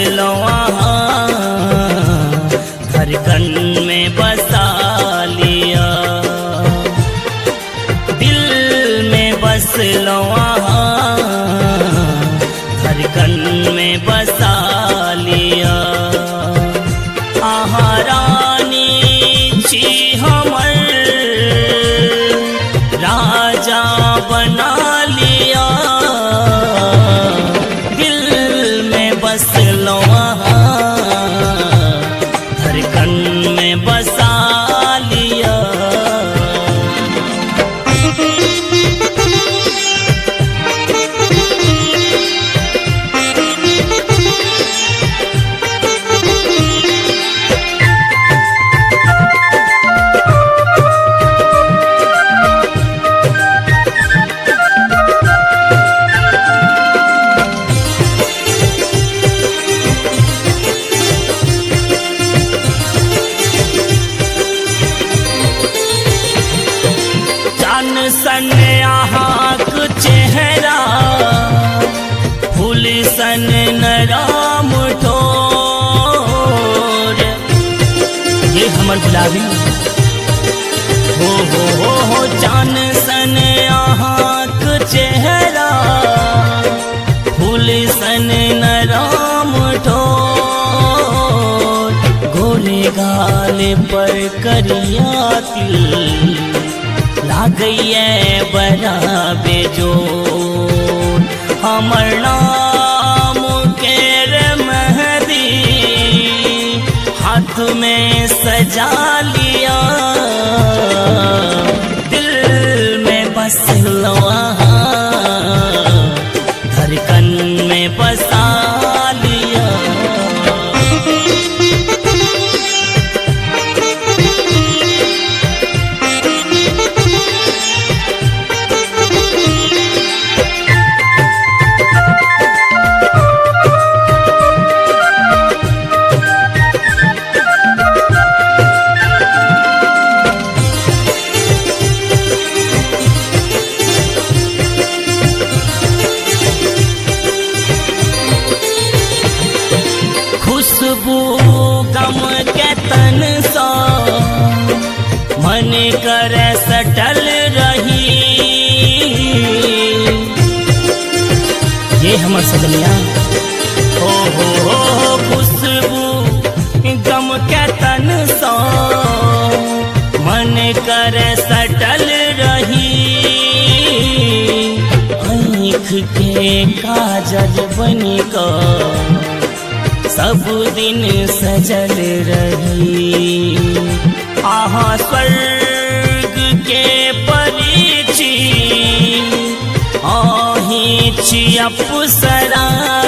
लो धड़कन में बसा लिया, दिल में बस लो धड़कन में बसा लिया। आहा रानी छी हमर राजा बना लिया, दिल में बस लो धड़कन में बसा लिया। सन आहाक चेहरा फूल सन नराम ठोर, ये हमर गुलाबी हो जान सन आहाक चेहरा फूल सन नराम ठोर, गोरे गाल पर करिया तिल लागइए बड़ा बेजोर। हमर नाम के मेहंदी हाथ में सजा लिया, दिल में बस लो धड़कन में बसा लिया। खुशबू गम के तन सा मन करे सटल रही, ये हमर सजनिया हो खुशबू गम के तन सा मन करे सटल रही, आँख के काजल बनी का सब दिन सजल रही। आहा स्वर्ग के परी छी, आही छी अप्सरा